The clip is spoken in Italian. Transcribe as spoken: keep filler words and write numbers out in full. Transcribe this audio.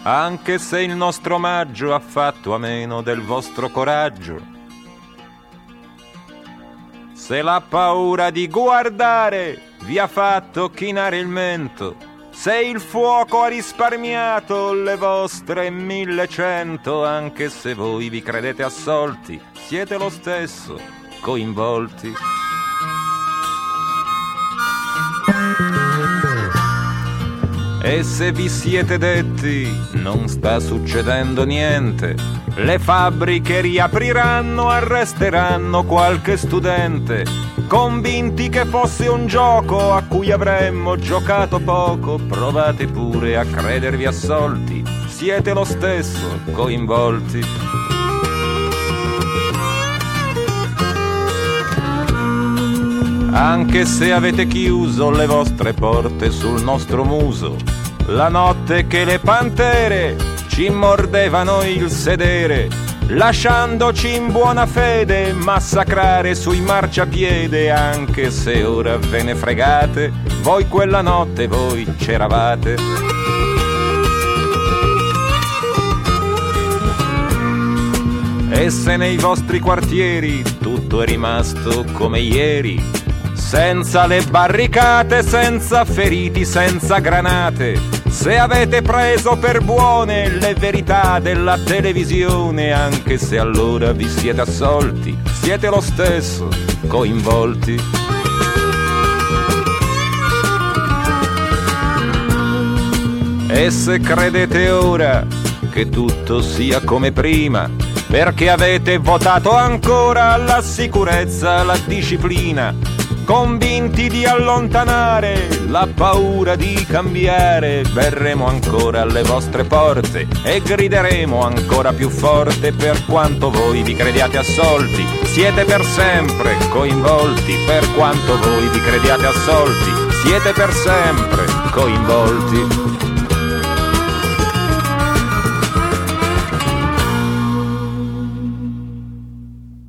anche se il nostro omaggio ha fatto a meno del vostro coraggio. Se la paura di guardare vi ha fatto chinare il mento, se il fuoco ha risparmiato le vostre millecento, anche se voi vi credete assolti, siete lo stesso coinvolti. E se vi siete detti non sta succedendo niente, le fabbriche riapriranno, arresteranno qualche studente, convinti che fosse un gioco a cui avremmo giocato poco, provate pure a credervi assolti, siete lo stesso coinvolti. Anche se avete chiuso le vostre porte sul nostro muso, la notte che le pantere ci mordevano il sedere, lasciandoci in buona fede massacrare sui marciapiede, anche se ora ve ne fregate, voi quella notte voi c'eravate. E se nei vostri quartieri tutto è rimasto come ieri, senza le barricate, senza feriti, senza granate, se avete preso per buone le verità della televisione, anche se allora vi siete assolti, siete lo stesso coinvolti. E se credete ora che tutto sia come prima, perché avete votato ancora la sicurezza, la disciplina, convinti di allontanare la paura di cambiare, verremo ancora alle vostre porte e grideremo ancora più forte, per quanto voi vi crediate assolti, siete per sempre coinvolti, per quanto voi vi crediate assolti, siete per sempre coinvolti.